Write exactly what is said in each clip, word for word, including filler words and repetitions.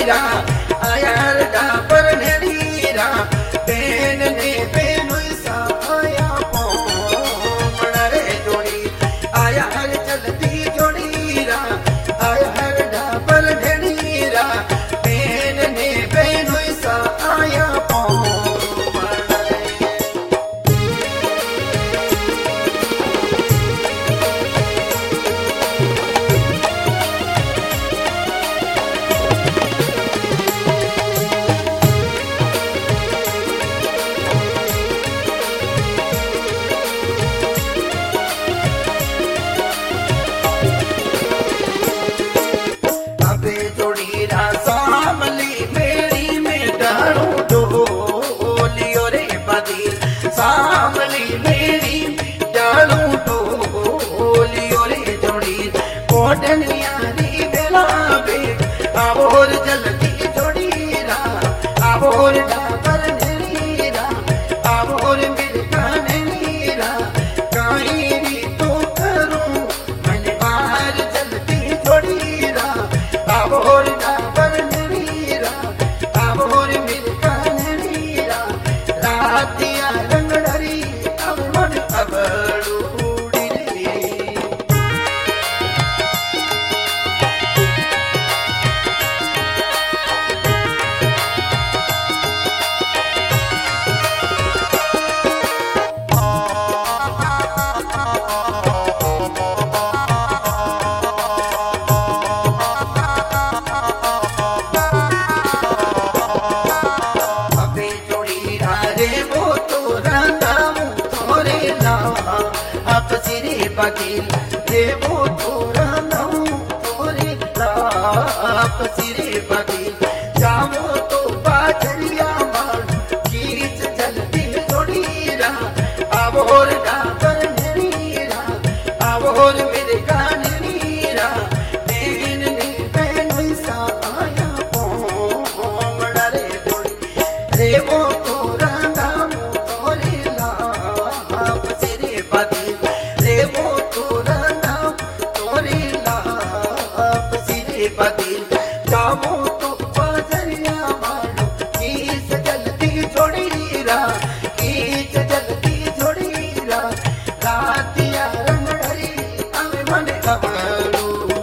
जोड़ीरा आया डाबर नेरीरा बेन ने बेनु सा आया पोमण रे जोड़ी आया हर चलती जोड़ीरा आया डाबर नेरीरा बेन ने बेनु सा आया सामली मेरी डालू डोलियो रे जोड़ी कोटनिया री बेला बे आबोर जल्दी जोड़ीरा आबोर डाबर नेरीरा आबोर मिर्का नेरीरा काई री तो करूं मैंने बाहर जल्दी जोड़ीरा आबोर डाबर नेरीरा आबोर मिर्का नेरीरा रातिया बकील देवो तोरा नऊ तोरे लाप सिरे बकील जामो तो बाजरिया मार कीच जल्दी जोड़ीरा आबोर डाबर नेरीरा आबोर मेरे गान नेरीरा बेन ने बेनु सा आया पोमण रे जोड़ी देवो तोरा नऊ तोरे लाप सिरे बकील बदल जामो तो बाजरिया मारो कीच जल्दी जोड़ीरा कीच जल्दी जोड़ीरा रातिया रंगड़ी हमें मन कमालू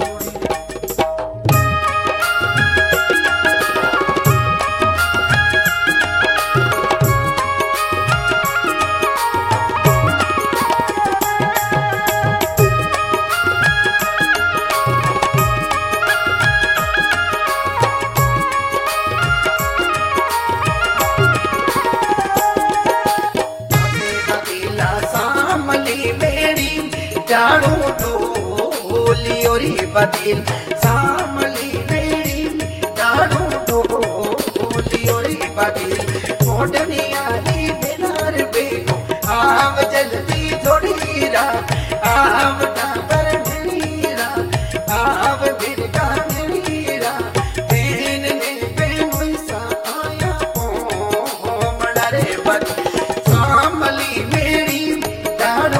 जाड़ू डोलियो रे बदल सामली मेरी जाड़ू डोलियो रे बदल कोटनिया री बेनार बेगो आव जल्दी जोड़ीरा आव डाबर नेरीरा आव बिरका नेरीरा बेन ने बेनु सा आया पोमण रे बदल सामली मेरी जाड़ू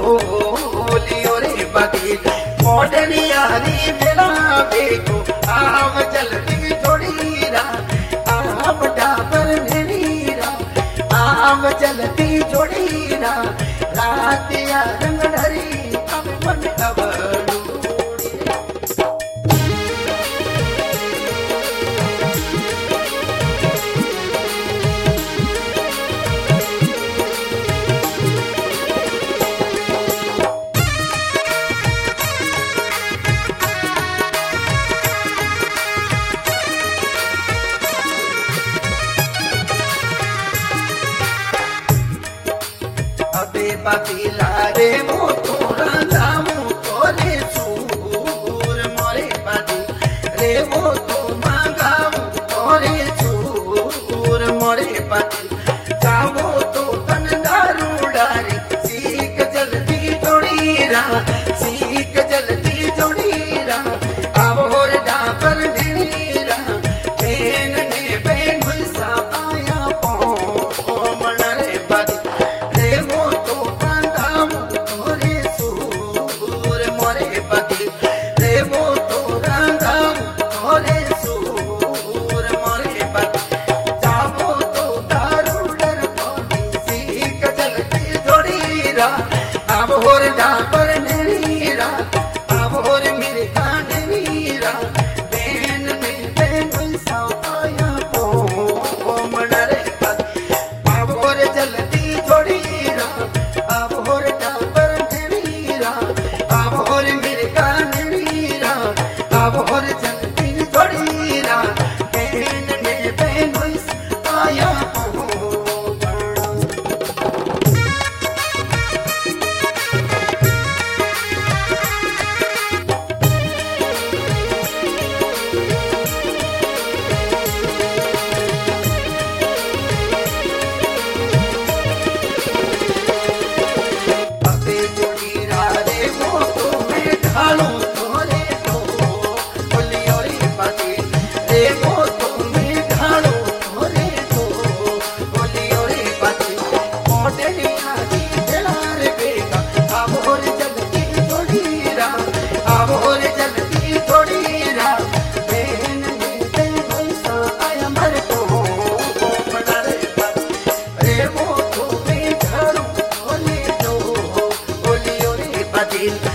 कोटनिया री बेला बेगो आव जल्दी जोड़ीरा आव डाबर नेरीरा आव जल्दी जोड़ीरा रातिया रंगड़ी अब मन अबड़ू बकीला रे मो तोरा नामो तोरे सूर मोरे बदल रे मो तो मांगाऊ तोरे सूर मोरे बदल जाओ तो तन दारू डारी सीख जल्दी जोड़ीरा सीख जल्दी जोड़ीरा आबोर डाबर नेरीरा बेन ने बेनु सा आया पोमण रे बदल रे मो तो मोरे और डाबर नीरा अब और मेरे कान नीरा बेन में बेन साया को मनरे अब और जल्दी थोड़ी रा अब और डाबर नीरा अब और मेरे कान नीरा अब और जल्दी थोड़ी रा बेन में बेन साया दिल